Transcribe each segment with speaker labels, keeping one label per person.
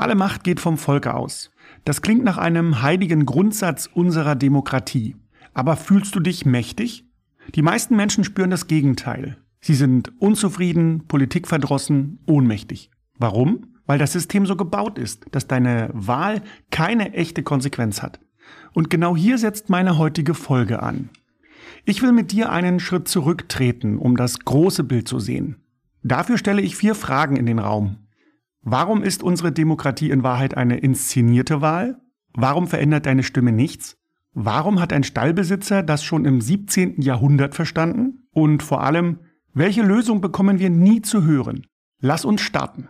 Speaker 1: Alle Macht geht vom Volke aus. Das klingt nach einem heiligen Grundsatz unserer Demokratie. Aber fühlst du dich mächtig? Die meisten Menschen spüren das Gegenteil. Sie sind unzufrieden, politikverdrossen, ohnmächtig. Warum? Weil das System so gebaut ist, dass deine Wahl keine echte Konsequenz hat. Und genau hier setzt meine heutige Folge an. Ich will mit dir einen Schritt zurücktreten, um das große Bild zu sehen. Dafür stelle ich 4 Fragen in den Raum. Warum ist unsere Demokratie in Wahrheit eine inszenierte Wahl? Warum verändert deine Stimme nichts? Warum hat ein Stallbesitzer das schon im 17. Jahrhundert verstanden? Und vor allem, welche Lösung bekommen wir nie zu hören? Lass uns starten.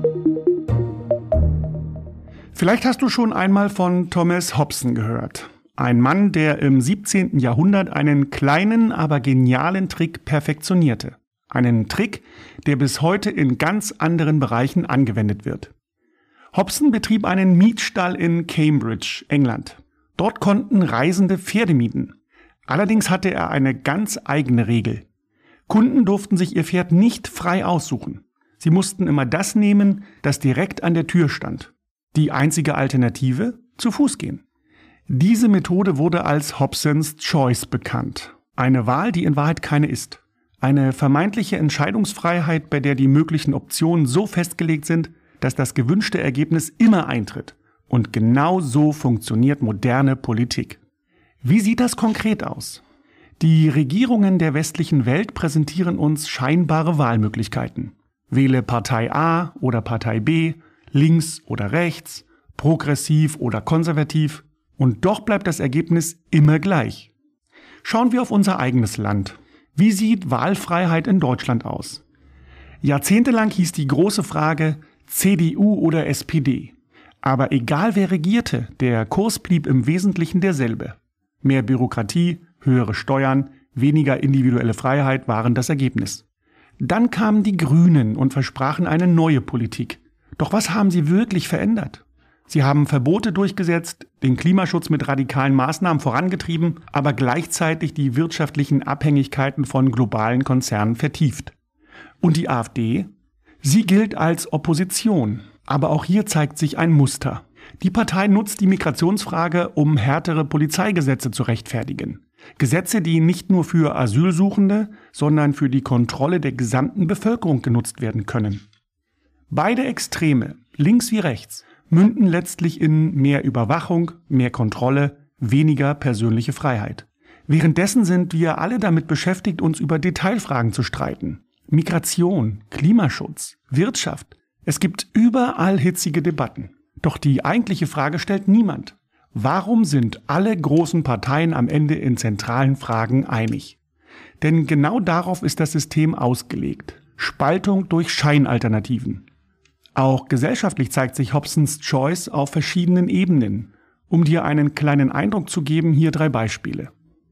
Speaker 1: Vielleicht hast du schon einmal von Thomas Hobson gehört. Ein Mann, der im 17. Jahrhundert einen kleinen, aber genialen Trick perfektionierte. Einen Trick, der bis heute in ganz anderen Bereichen angewendet wird. Hobson betrieb einen Mietstall in Cambridge, England. Dort konnten Reisende Pferde mieten. Allerdings hatte er eine ganz eigene Regel. Kunden durften sich ihr Pferd nicht frei aussuchen. Sie mussten immer das nehmen, das direkt an der Tür stand. Die einzige Alternative? Zu Fuß gehen. Diese Methode wurde als Hobsons Choice bekannt. Eine Wahl, die in Wahrheit keine ist. Eine vermeintliche Entscheidungsfreiheit, bei der die möglichen Optionen so festgelegt sind, dass das gewünschte Ergebnis immer eintritt. Und genau so funktioniert moderne Politik. Wie sieht das konkret aus? Die Regierungen der westlichen Welt präsentieren uns scheinbare Wahlmöglichkeiten. Wähle Partei A oder Partei B, links oder rechts, progressiv oder konservativ. Und doch bleibt das Ergebnis immer gleich. Schauen wir auf unser eigenes Land. Wie sieht Wahlfreiheit in Deutschland aus? Jahrzehntelang hieß die große Frage CDU oder SPD. Aber egal wer regierte, der Kurs blieb im Wesentlichen derselbe. Mehr Bürokratie, höhere Steuern, weniger individuelle Freiheit waren das Ergebnis. Dann kamen die Grünen und versprachen eine neue Politik. Doch was haben sie wirklich verändert? Sie haben Verbote durchgesetzt, den Klimaschutz mit radikalen Maßnahmen vorangetrieben, aber gleichzeitig die wirtschaftlichen Abhängigkeiten von globalen Konzernen vertieft. Und die AfD? Sie gilt als Opposition. Aber auch hier zeigt sich ein Muster. Die Partei nutzt die Migrationsfrage, um härtere Polizeigesetze zu rechtfertigen. Gesetze, die nicht nur für Asylsuchende, sondern für die Kontrolle der gesamten Bevölkerung genutzt werden können. Beide Extreme, links wie rechts, münden letztlich in mehr Überwachung, mehr Kontrolle, weniger persönliche Freiheit. Währenddessen sind wir alle damit beschäftigt, uns über Detailfragen zu streiten. Migration, Klimaschutz, Wirtschaft. Es gibt überall hitzige Debatten. Doch die eigentliche Frage stellt niemand. Warum sind alle großen Parteien am Ende in zentralen Fragen einig? Denn genau darauf ist das System ausgelegt. Spaltung durch Scheinalternativen. Auch gesellschaftlich zeigt sich Hobsons Choice auf verschiedenen Ebenen. Um dir einen kleinen Eindruck zu geben, hier 3 Beispiele.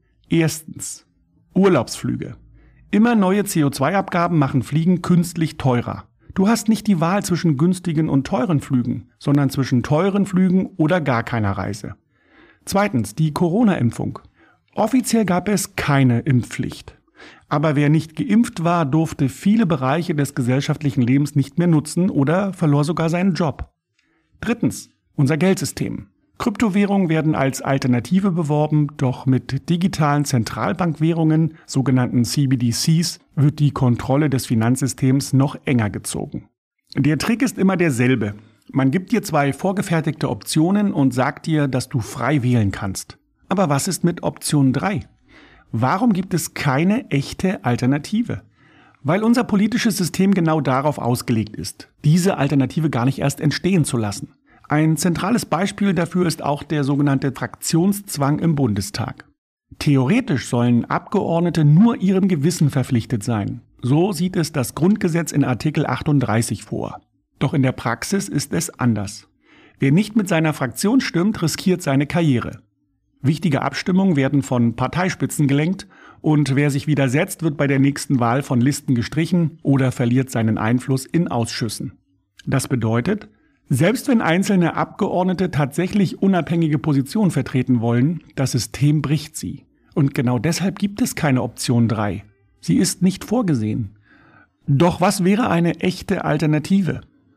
Speaker 1: Erstens. Urlaubsflüge. Immer neue CO2-Abgaben machen Fliegen künstlich teurer. Du hast nicht die Wahl zwischen günstigen und teuren Flügen, sondern zwischen teuren Flügen oder gar keiner Reise. Zweitens, die Corona-Impfung. Offiziell gab es keine Impfpflicht. Aber wer nicht geimpft war, durfte viele Bereiche des gesellschaftlichen Lebens nicht mehr nutzen oder verlor sogar seinen Job. Drittens, unser Geldsystem. Kryptowährungen werden als Alternative beworben, doch mit digitalen Zentralbankwährungen, sogenannten CBDCs, wird die Kontrolle des Finanzsystems noch enger gezogen. Der Trick ist immer derselbe. Man gibt dir 2 vorgefertigte Optionen und sagt dir, dass du frei wählen kannst. Aber was ist mit Option 3? Warum gibt es keine echte Alternative? Weil unser politisches System genau darauf ausgelegt ist, diese Alternative gar nicht erst entstehen zu lassen. Ein zentrales Beispiel dafür ist auch der sogenannte Fraktionszwang im Bundestag. Theoretisch sollen Abgeordnete nur ihrem Gewissen verpflichtet sein. So sieht es das Grundgesetz in Artikel 38 vor. Doch in der Praxis ist es anders. Wer nicht mit seiner Fraktion stimmt, riskiert seine Karriere. Wichtige Abstimmungen werden von Parteispitzen gelenkt und wer sich widersetzt, wird bei der nächsten Wahl von Listen gestrichen oder verliert seinen Einfluss in Ausschüssen. Das bedeutet, selbst wenn einzelne Abgeordnete tatsächlich unabhängige Positionen vertreten wollen, das System bricht sie. Und genau deshalb gibt es keine Option 3. Sie ist nicht vorgesehen. Doch was wäre eine echte Alternative?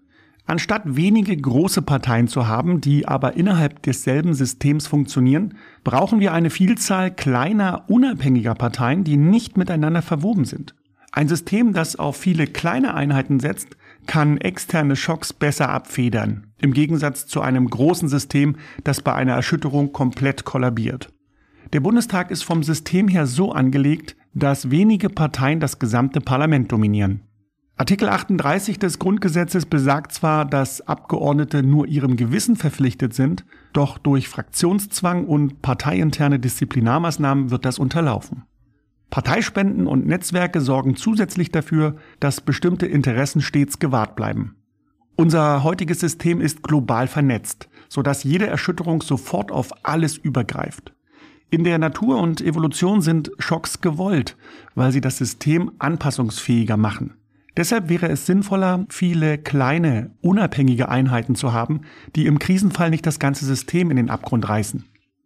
Speaker 1: Anstatt wenige große Parteien zu haben, die aber innerhalb desselben Systems funktionieren, brauchen wir eine Vielzahl kleiner, unabhängiger Parteien, die nicht miteinander verwoben sind. Ein System, das auf viele kleine Einheiten setzt, kann externe Schocks besser abfedern, im Gegensatz zu einem großen System, das bei einer Erschütterung komplett kollabiert. Der Bundestag ist vom System her so angelegt, dass wenige Parteien das gesamte Parlament dominieren. Artikel 38 des Grundgesetzes besagt zwar, dass Abgeordnete nur ihrem Gewissen verpflichtet sind, doch durch Fraktionszwang und parteiinterne Disziplinarmaßnahmen wird das unterlaufen. Parteispenden und Netzwerke sorgen zusätzlich dafür, dass bestimmte Interessen stets gewahrt bleiben. Unser heutiges System ist global vernetzt, sodass jede Erschütterung sofort auf alles übergreift. In der Natur und Evolution sind Schocks gewollt, weil sie das System anpassungsfähiger machen. Deshalb wäre es sinnvoller, viele kleine, unabhängige Einheiten zu haben, die im Krisenfall nicht das ganze System in den Abgrund reißen.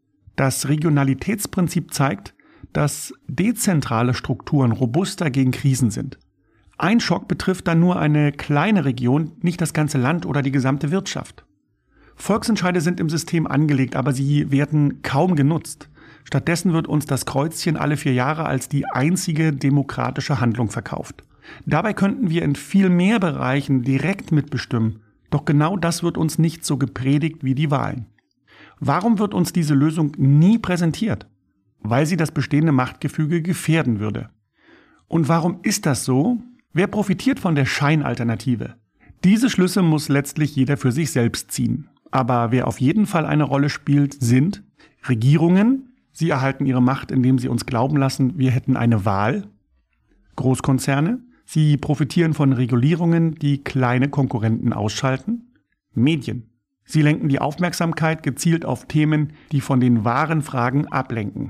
Speaker 1: Das Regionalitätsprinzip zeigt, dass dezentrale Strukturen robuster gegen Krisen sind. Ein Schock betrifft dann nur eine kleine Region, nicht das ganze Land oder die gesamte Wirtschaft. Volksentscheide sind im System angelegt, aber sie werden kaum genutzt. Stattdessen wird uns das Kreuzchen alle 4 Jahre als die einzige demokratische Handlung verkauft. Dabei könnten wir in viel mehr Bereichen direkt mitbestimmen, doch genau das wird uns nicht so gepredigt wie die Wahlen. Warum wird uns diese Lösung nie präsentiert? Weil sie das bestehende Machtgefüge gefährden würde. Und warum ist das so? Wer profitiert von der Scheinalternative? Diese Schlüsse muss letztlich jeder für sich selbst ziehen. Aber wer auf jeden Fall eine Rolle spielt, sind Regierungen. Sie erhalten ihre Macht, indem sie uns glauben lassen, wir hätten eine Wahl. Großkonzerne. Sie profitieren von Regulierungen, die kleine Konkurrenten ausschalten. Medien. Sie lenken die Aufmerksamkeit gezielt auf Themen, die von den wahren Fragen ablenken.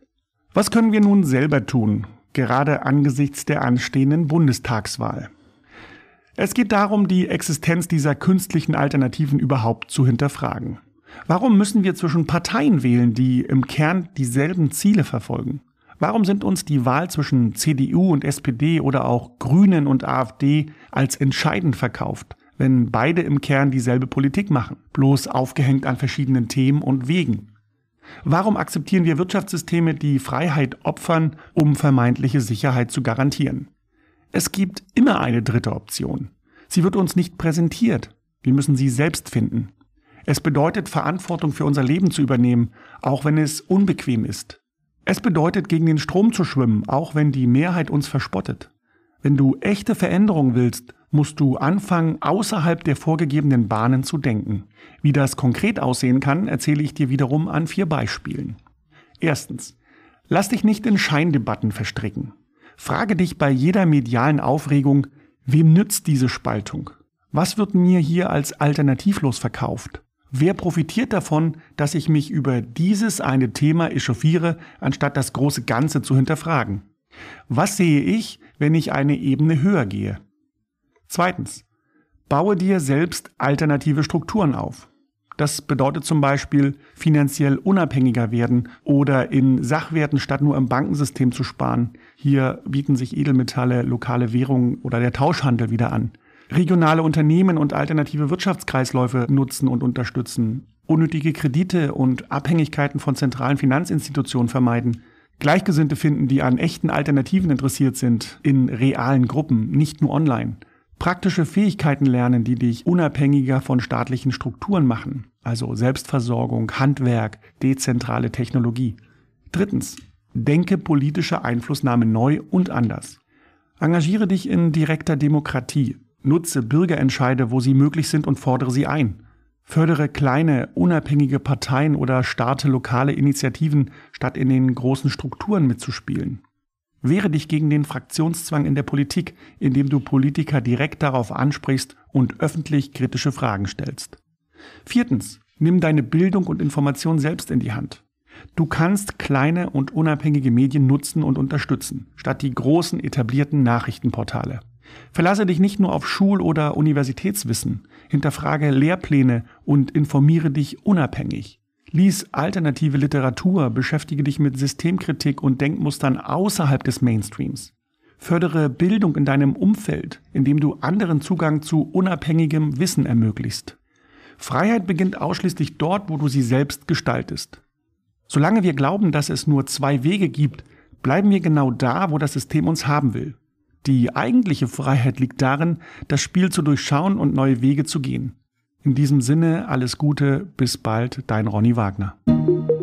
Speaker 1: Was können wir nun selber tun, gerade angesichts der anstehenden Bundestagswahl? Es geht darum, die Existenz dieser künstlichen Alternativen überhaupt zu hinterfragen. Warum müssen wir zwischen Parteien wählen, die im Kern dieselben Ziele verfolgen? Warum sind uns die Wahl zwischen CDU und SPD oder auch Grünen und AfD als entscheidend verkauft, wenn beide im Kern dieselbe Politik machen, bloß aufgehängt an verschiedenen Themen und Wegen? Warum akzeptieren wir Wirtschaftssysteme, die Freiheit opfern, um vermeintliche Sicherheit zu garantieren? Es gibt immer eine dritte Option. Sie wird uns nicht präsentiert. Wir müssen sie selbst finden. Es bedeutet, Verantwortung für unser Leben zu übernehmen, auch wenn es unbequem ist. Es bedeutet, gegen den Strom zu schwimmen, auch wenn die Mehrheit uns verspottet. Wenn du echte Veränderung willst, musst du anfangen, außerhalb der vorgegebenen Bahnen zu denken. Wie das konkret aussehen kann, erzähle ich dir wiederum an 4 Beispielen. Erstens. Lass dich nicht in Scheindebatten verstricken. Frage dich bei jeder medialen Aufregung, wem nützt diese Spaltung? Was wird mir hier als alternativlos verkauft? Wer profitiert davon, dass ich mich über dieses eine Thema echauffiere, anstatt das große Ganze zu hinterfragen? Was sehe ich, wenn ich eine Ebene höher gehe? Zweitens. Baue dir selbst alternative Strukturen auf. Das bedeutet zum Beispiel finanziell unabhängiger werden oder in Sachwerten statt nur im Bankensystem zu sparen. Hier bieten sich Edelmetalle, lokale Währungen oder der Tauschhandel wieder an. Regionale Unternehmen und alternative Wirtschaftskreisläufe nutzen und unterstützen. Unnötige Kredite und Abhängigkeiten von zentralen Finanzinstitutionen vermeiden. Gleichgesinnte finden, die an echten Alternativen interessiert sind, in realen Gruppen, nicht nur online. Praktische Fähigkeiten lernen, die dich unabhängiger von staatlichen Strukturen machen, also Selbstversorgung, Handwerk, dezentrale Technologie. Drittens, denke politische Einflussnahme neu und anders. Engagiere dich in direkter Demokratie. Nutze Bürgerentscheide, wo sie möglich sind und fordere sie ein. Fördere kleine, unabhängige Parteien oder starte lokale Initiativen, statt in den großen Strukturen mitzuspielen. Wehre dich gegen den Fraktionszwang in der Politik, indem du Politiker direkt darauf ansprichst und öffentlich kritische Fragen stellst. Viertens, nimm deine Bildung und Information selbst in die Hand. Du kannst kleine und unabhängige Medien nutzen und unterstützen, statt die großen etablierten Nachrichtenportale. Verlasse dich nicht nur auf Schul- oder Universitätswissen, hinterfrage Lehrpläne und informiere dich unabhängig. Lies alternative Literatur, beschäftige dich mit Systemkritik und Denkmustern außerhalb des Mainstreams. Fördere Bildung in deinem Umfeld, indem du anderen Zugang zu unabhängigem Wissen ermöglichst. Freiheit beginnt ausschließlich dort, wo du sie selbst gestaltest. Solange wir glauben, dass es nur 2 Wege gibt, bleiben wir genau da, wo das System uns haben will. Die eigentliche Freiheit liegt darin, das Spiel zu durchschauen und neue Wege zu gehen. In diesem Sinne alles Gute, bis bald, dein Ronny Wagner.